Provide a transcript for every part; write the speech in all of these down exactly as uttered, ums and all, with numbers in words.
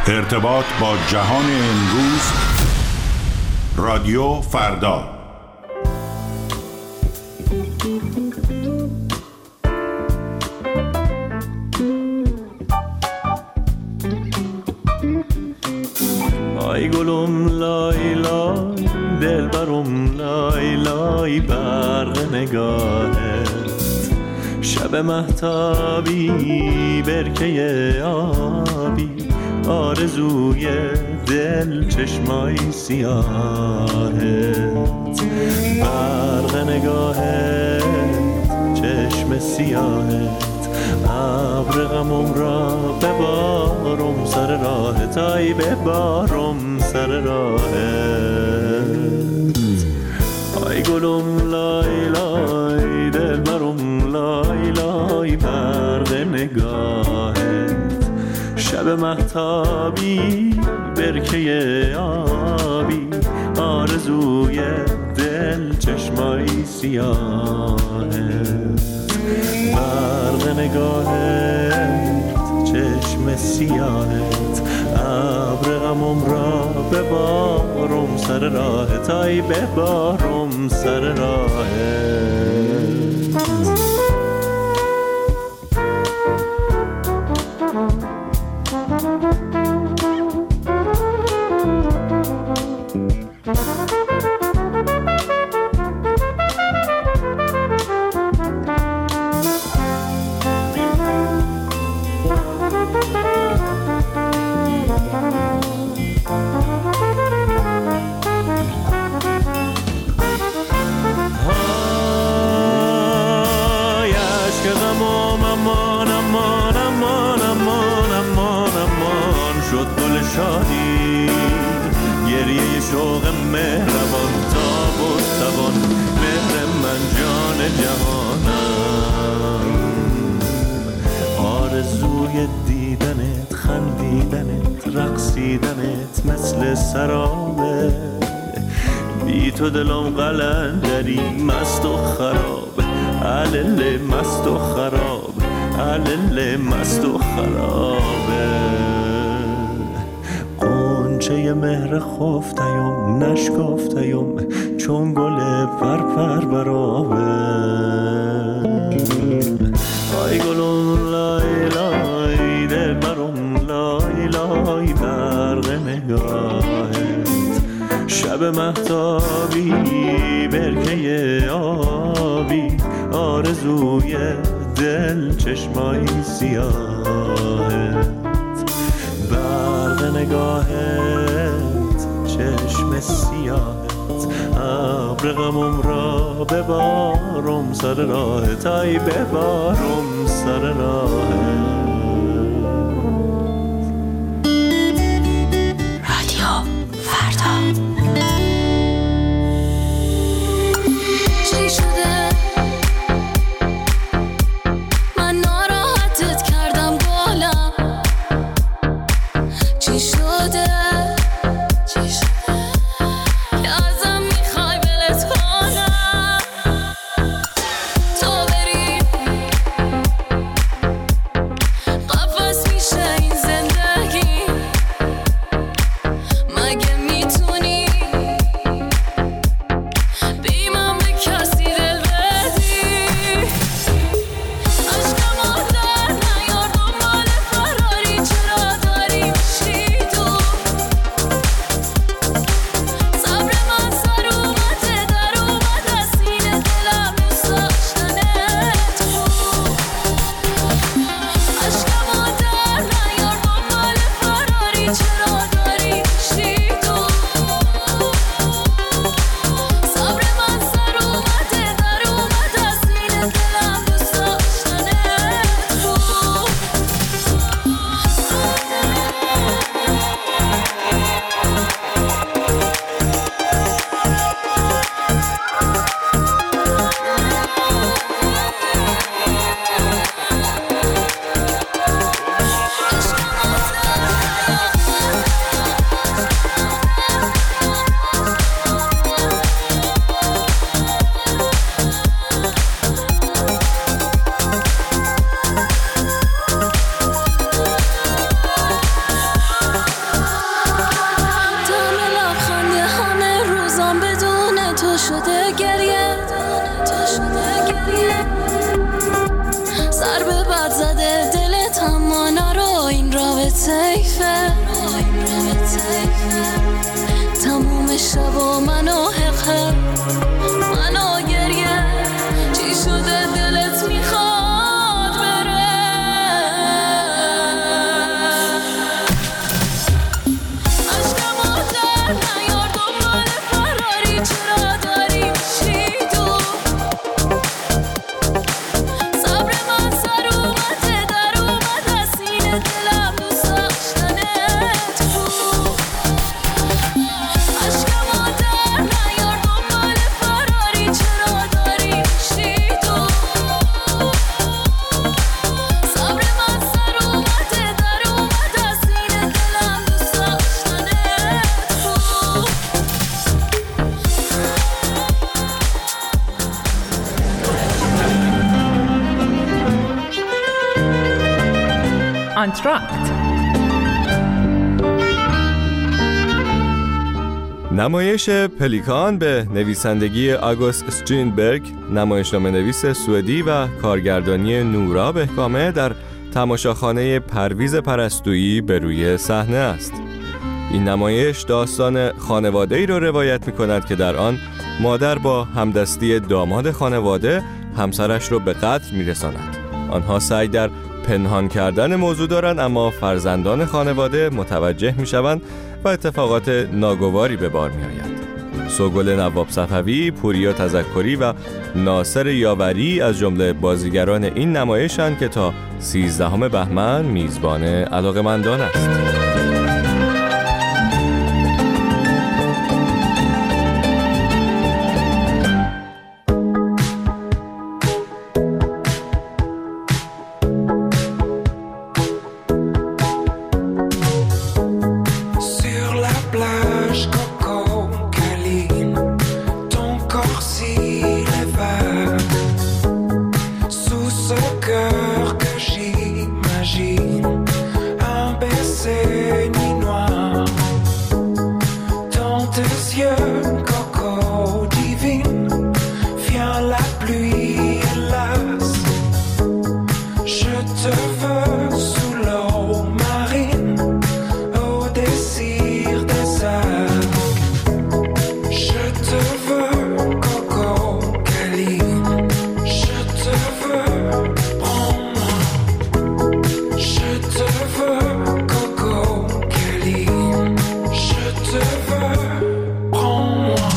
ارتباط با جهان امروز، رادیو فردا. آی گلم لای لای دل برم لای لای برق نگاهت، شب مهتابی برکه آبی، آرزوی دل چشمای سیاهت، برق نگاهت چشم سیاهت، ابر غمم را ببارم سر راهت، آی ببارم سر راهت. آی گلم لای لای دل برم لای لای برق نگاهت، شب مهتابی برکه آبی، آرزوی دل چشمای سیاهت، برق نگاهت چشم سیاهت، ابر غمم را ببارم سر راهت، آی ببارم سر راهت. شادی گریه شوق مهربان، تاب و توان مهر من جان جهانم، آرزوی دیدنت خندیدنت رقصیدنت مثل سرابه، بی تو دلم قلندری مست و خراب، علل مست و خراب، علل مست و خرابه. چه مهر خفتیم نشکفتیم چون گل پر پر برابه، آی گلون لای لای دل برم لای لای برق نگاهت، شب مهتابی برکه آبی، آرزوی دل چشمای سیاهت، برق نگاهت چشم سیاهت، ابر غمم را ببارم سر راهت، آی ببارم سر راهت. رادیو فردا. چی شده؟ من ناراحتت کردم گلم، چی شده؟ چی شده؟ که ازم میخوای ولت کنم، تو بری قفس میشه این زندگی، مگه میتونی بی من به کسی دل بدی؟ عشقم آدر نیار دنبال فراری، چرا داری میشی تو؟ صبر من سر اومده در اومد از سینه، دلم دوست داشتنت بود. عشقم آدر نیار دنبال فراری، چرا داری میشی تو؟ صبر من سر اومده در اومد از سینه، دلم دوست داشتنت بود. عشقم آدر طیفه تموم شب و منو حقه منو گریه چی شده دلت میخواد بره عشقمو در نیار دنبال فراری چرا داری میشی تو صبر من سر اومده در اومد از سینه دلم دوست داشتنت بود عشقمو در نیار دنبال فراری چرا داری میشی تو صبر من سر اومده در اومد از سینه دلم دوست داشتنت بود آنتراکت. نمایش پلیکان به نویسندگی آگوست استرینبرگ، نمایشنامه نویس سوئدی و کارگردانی نورا بهکامه در تماشاخانه پرویز پرستویی به روی صحنه است. این نمایش داستان خانواده‌ای را روایت می‌کند که در آن مادر با همدستی داماد خانواده همسرش را به قتل می‌رساند. آنها سعی در پنهان کردن موضوع دارند، اما فرزندان خانواده متوجه می‌شوند و اتفاقات ناگواری به بار می‌آید. سوگل نواب صفوی، پوریا تذکری و ناصر یاوری از جمله بازیگران این نمایش‌اند که تا سیزدهم بهمن میزبان علاقه‌مندان است. Sur la plage, Coco câline, ton corps s'élève sous ce cœur que j'imagine, un baiser nuit noire. Dans tes yeux, Coco divine, vient la pluie, hélas. Je te veux sous l'eau marine, au désir des arcs. Je te veux, Coco câline. Je te veux, prends-moi. Je te veux, Coco câline. Je te veux, prends-moi.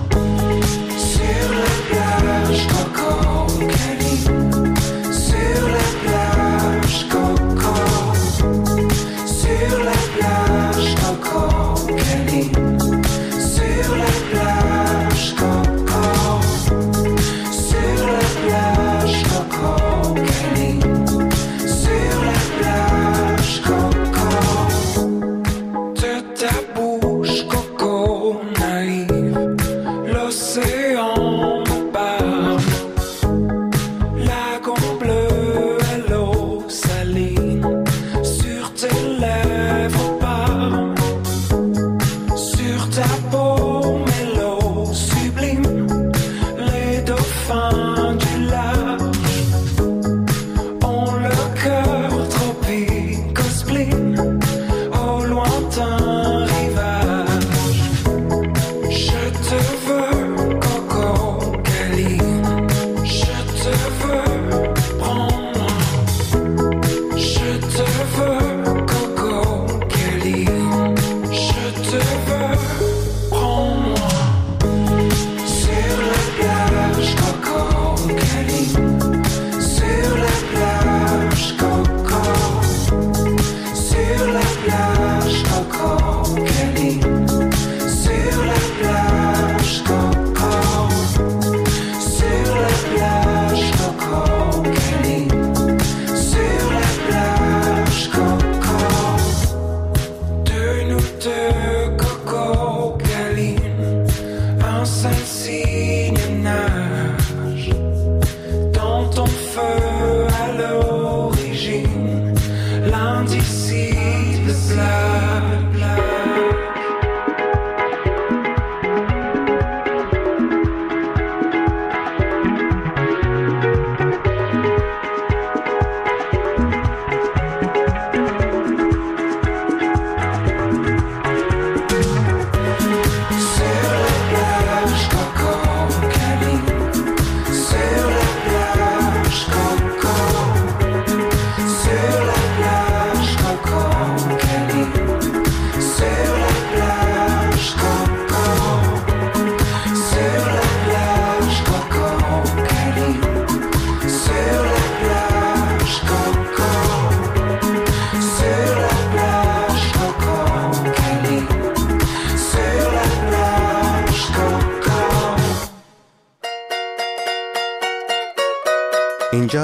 Sur la plage, Coco câline. Sur la plage, Coco. Sur la plage, Coco câline. Sur la plage, Coco. Sur la plage, Coco câline. Sur la plage, Coco. De ta bouche, Coco naïve, l'océan me parle. Lagon bleu et l'eau saline, sur tes lèvres parme. Sur ta peau, mélo sublime, les dauphins du large ont le cœur tropique au spleen, au lointain rivage. Je te veux, Coco câline. Je te veux, prends-moi. Je te veux, Coco câline. Je te veux, prends-moi. Sur la plage, Coco câline. Sur la plage, Coco. Sur la plage, Coco câline. Sur la plage, Coco. Sur la plage, Coco câline. Sur la plage, Coco. De nous deux, Coco câline, un seul signe nage dans ton feu à l'origine, l'indicible blabla.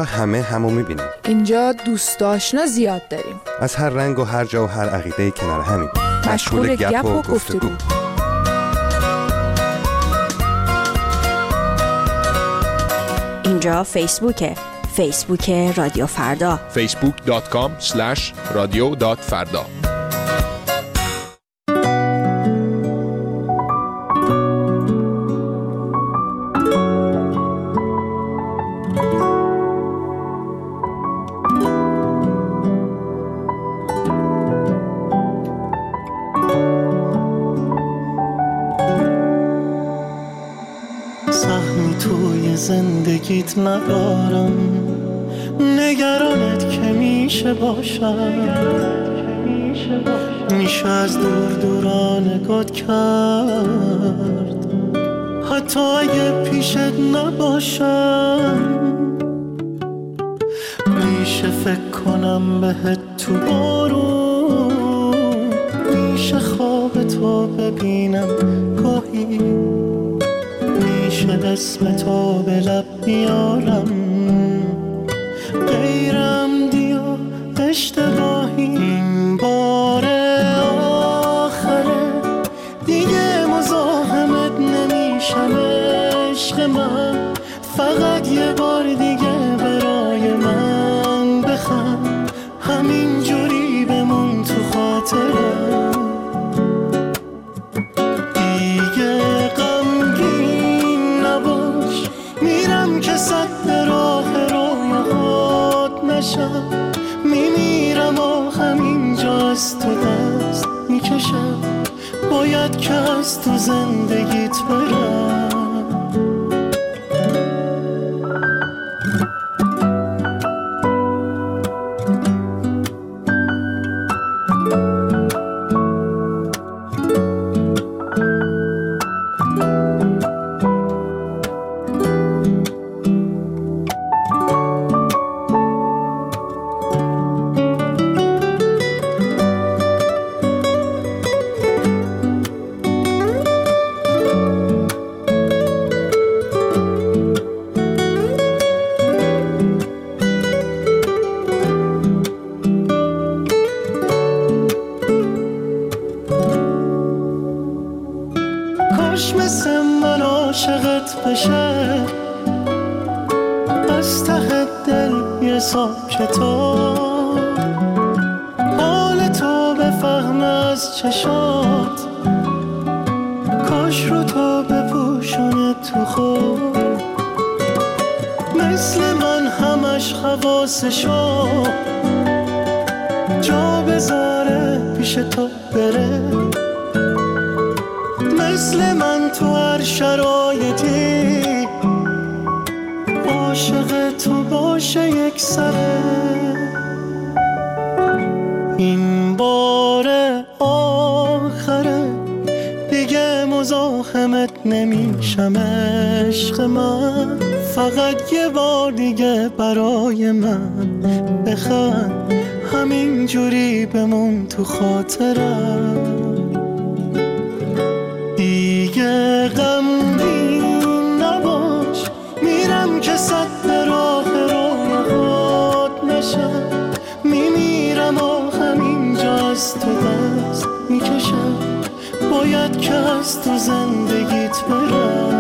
اینجا همه همو میبینیم. اینجا دوست آشنا زیاد داریم. از هر رنگ و هر جا و هر عقیده کنار همیم. مشغول گپ و گفتگو. اینجا فیسبوکه. فیسبوک رادیو فردا. فیسبوک دات کام اسلش رادیو دات فردا. سهمی توی زندگیت ندارم، نگرانت که میشه باشم، میشه از دور دورانگات کرد حتی اگه پیشت نباشم. میشه فکر کنم بهت تو بارون، میشه خواب تو ببینم گاهی، میشه اسم تو به لب بیارم، غیرم دیا اشتباهی. این بار آخره دیگه مزاحمت نمیشم عشق من، فقط یه بار دیگه برای من بخند، همین جوری بمون تو خاطرم. دیگه غمگین نباش، میرم که صد راه رویات نشم، میمیرم و همینجا از تو دست میکشم، باید که از تو زندگیت برم. کاش مثل من عاشقت بشه، از ته دل یه حساب کتاب، حال تو بفهم از چشات، کاش رو تو بپوشونه تو خود، مثل من همش حواسشو جا بذاره پیش تو بره، مثل من تو هر شرایطی عاشق تو باشه یک سره. این بار آخره دیگه مزاحمت نمیشم عشق من، فقط یه بار دیگه برای من بخند، همین جوری بمون تو خاطرم. دیگه غمگین نباش، میرم که صد راه رویات نشم، میمیرم و همینجا از تو دست میکشم، باید که از تو زندگیت برم.